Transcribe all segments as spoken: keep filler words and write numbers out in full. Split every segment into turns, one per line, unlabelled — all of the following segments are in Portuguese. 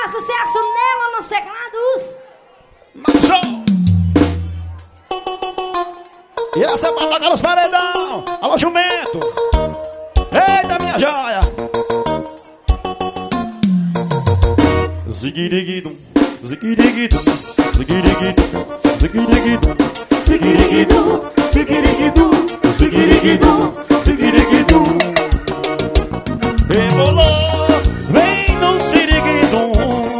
faz sucesso nela nos teclados.
Marchou! E essa é pra tocar nos paredão. Alô, jumento. Eita, minha joia. Ziguiriguidum, ziguiriguidum, ziguiriguidum, ziguiriguidum, ziguiriguidum, ziguiriguidum, ziguiriguidum, ziguiriguidum. Rebolou, vem no siriguidum.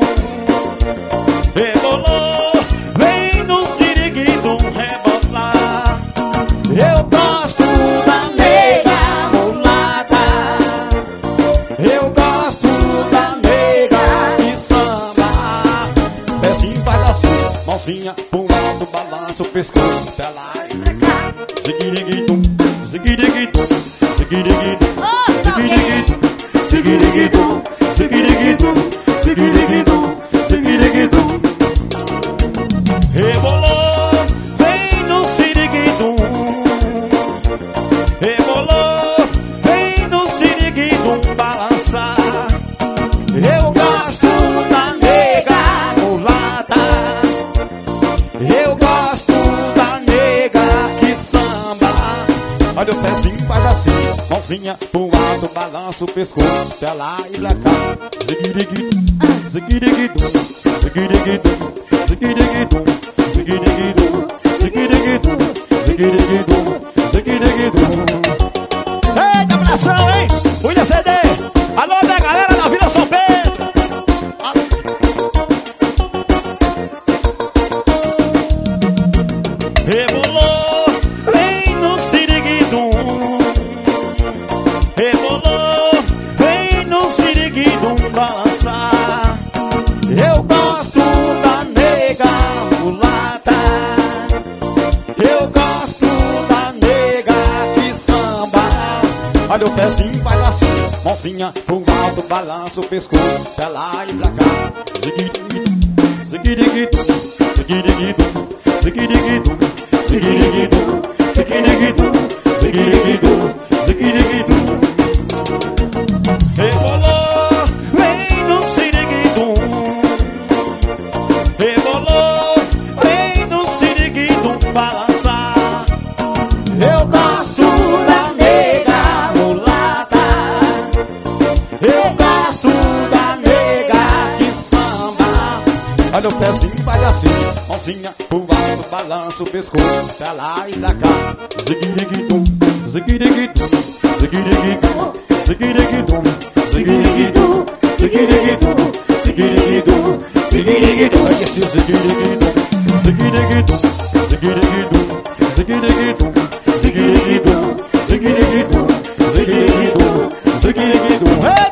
Rebolou, vem no siriguidum, rebolar. Eu gosto da nega mulata. Eu gosto da nega de samba. Pezinho vai assim, mãozinha pro alto, balança o pescoço até lá e pra cá. Ziguiriguidum, ziguiriguidum, ziguiriguidum, ziguiriguidum, ziguiriguidum, ziguiriguidum, ziguiriguidum, ziguiriguidum. Rebolou, vem no siriguidum. Rebolou, vem no siriguidum balançar. Eu gosto da nega mulata. Eu gosto da nega que samba. Olha o pezinho, faz assim, mãozinha pro alto, balança o pescoço até lá e pra cá. Ziguiriguidum, ziguiriguidum, ziguiriguidum, ziguiriguidum, ziguiriguidum, ziguiriguidum, ziguiriguidum, ziguiriguidum. Eita, abração, hein? William C D. Alô, minha galera da Vila São Pedro. Rebolou, vem no siriguidum. Rebolou, vem no siriguidum balançar. Eu gosto da nega mulata. Eu gosto da nega que samba. Olha o pezinho, vai assim, mãozinha pro alto, balança o pescoço até lá e pra cá. Ziguiriguidum, ziguiriguidum, ziguiriguidum, ziguiriguidum, ziguiriguidum, ziguiriguidum, ziguiriguidum, ziguiriguidum. Rebolou, vem no siriguidum. Rebolou, vem no siriguidum balançar. Eu gosto da nega mulata. Eu gosto da nega que samba. Olha o pezinho, vai assim, mãozinha pro alto, balança o pescoço até lá e pra cá. Ziguiriguidum, ziguiriguidum, ziguiriguidum, ziguiriguidum, ziguiriguidum, ziguiriguidum, ziguiriguidum, ziguiriguidum. Olha esse ziguiriguidum, ziguiriguidum, ziguiriguidum, ziguiriguidum, ziguiriguidum, ziguiriguidum, ziguiriguidum, ziguiriguidum.